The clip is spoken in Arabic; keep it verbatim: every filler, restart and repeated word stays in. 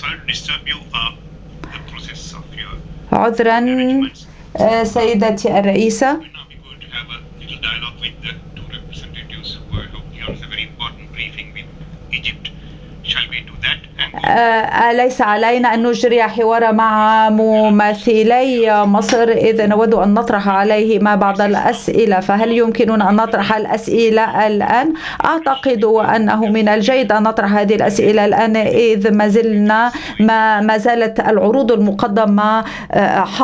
عذرا سيدتي الرئيسة. أليس علينا أن نجري حوار مع ممثلي مصر؟ إذ نود أن نطرح عليهما بعض الأسئلة، فهل يمكننا أن نطرح الأسئلة الآن؟ أعتقد أنه من الجيد أن نطرح هذه الأسئلة الآن، إذ ما زلنا ما ما زالت العروض المقدمة